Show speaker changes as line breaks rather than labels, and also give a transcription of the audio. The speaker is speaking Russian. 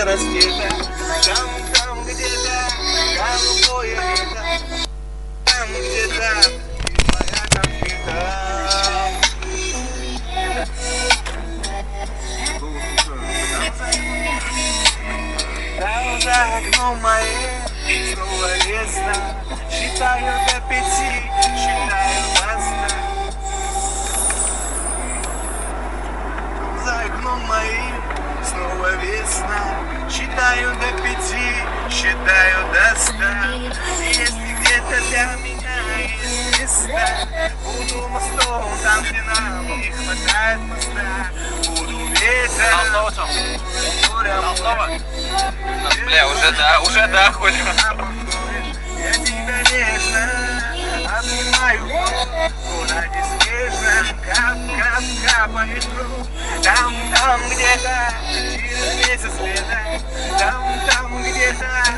раскита. Там где-то голубое лето. Там где-то моя конфета. Там за окном моим снова весна. Считаю до 5, считаю до 100. За окном моим снова весна. Считаю до 5, считаю до 100. Если где-то для меня есть места, буду мостом там, где нам не хватает моста. Буду ветром, морем.
Бля, уже ходим.
Я тебя нежно обнимаю, куда неспешно, кап по ветру. Там где-то через месяц лета, там где-то